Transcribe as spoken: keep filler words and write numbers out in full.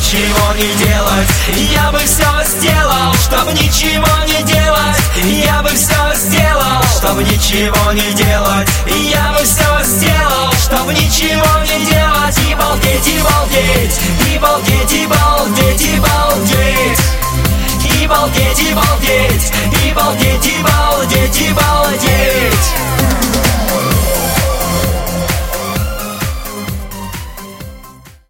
ничего не делать. Я бы все сделал, чтоб ничего не делать. Я бы все сделал, чтоб ничего не делать. Я бы все сделал, чтоб ничего не делать. И балдеть, и балдеть, и балдеть, и балдеть, и балдеть. И балдеть, и балдеть, и балдеть, и балдеть.